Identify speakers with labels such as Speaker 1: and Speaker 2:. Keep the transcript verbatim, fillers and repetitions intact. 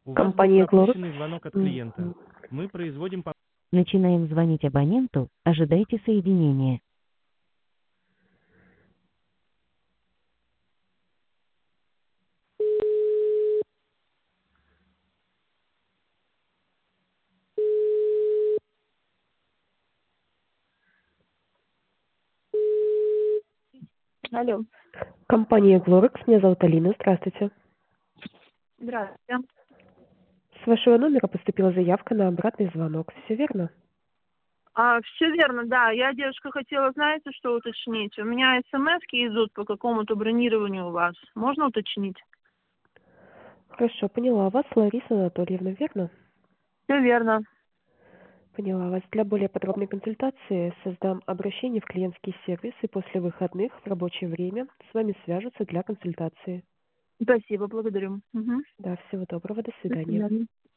Speaker 1: У вас был
Speaker 2: Компания Glorex.
Speaker 1: пропущенный звонок от клиента.
Speaker 2: Мгм.
Speaker 1: Мы производим по...
Speaker 3: Начинаем звонить абоненту. Ожидайте соединения.
Speaker 4: Алло.
Speaker 2: Компания Glorex. Меня зовут Алина. Здравствуйте.
Speaker 4: Здравствуйте.
Speaker 2: С вашего номера поступила заявка на обратный звонок. Все верно?
Speaker 4: А, все верно, да. Я, девушка, хотела, знаете, что уточнить? У меня смс-ки идут по какому-то бронированию у вас. Можно уточнить?
Speaker 2: Хорошо, поняла вас. Лариса Анатольевна, верно?
Speaker 4: Все верно.
Speaker 2: Поняла вас. Для более подробной консультации создам обращение в клиентский сервис, и после выходных в рабочее время с вами свяжутся для консультации.
Speaker 4: Спасибо, благодарю. Угу.
Speaker 2: Да, всего доброго. До
Speaker 4: До
Speaker 2: свидания.
Speaker 4: свидания.